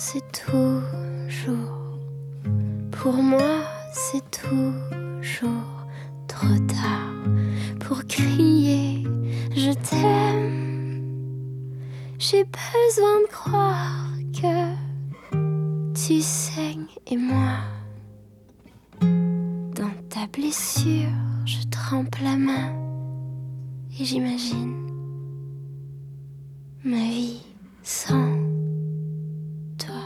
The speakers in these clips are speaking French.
c'est toujours. Pour moi, c'est toujours trop tard pour crier je t'aime. J'ai besoin de croire que tu saignes et moi, dans ta blessure, je trempe la main et j'imagine ma vie sans toi.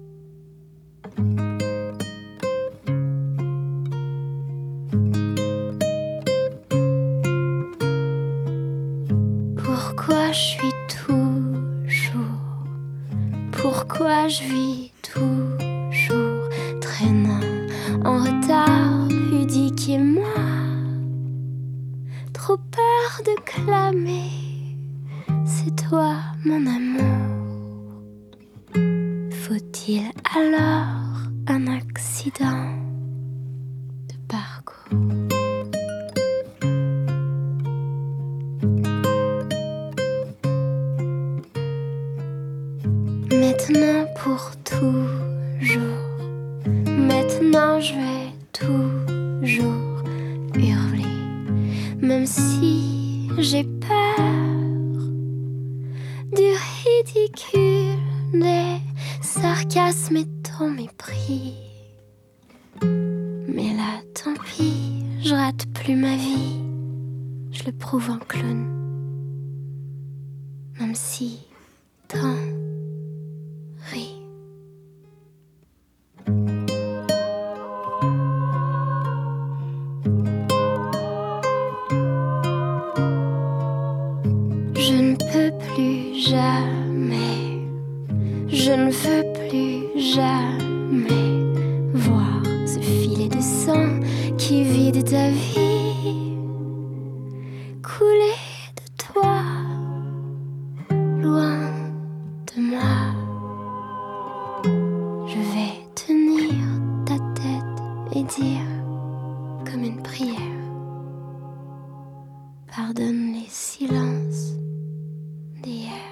Pourquoi je suis toujours, pourquoi je vis toujours traînant en retard, pudique et moi, trop peur de clamer, c'est toi mon amour. Faut-il alors un accident de parcours? Maintenant pour toujours, maintenant je vais toujours hurler, même si j'ai peur du ridicule, des sarcasmes et ton mépris. Mais là, tant pis, je rate plus ma vie, je le prouve en clown, même si tant rit. Je ne peux plus jamais, je ne veux plus jamais voir ce filet de sang qui vide ta vie, couler de toi, loin de moi. Je vais tenir ta tête et dire comme une prière, pardonne les silences d'hier.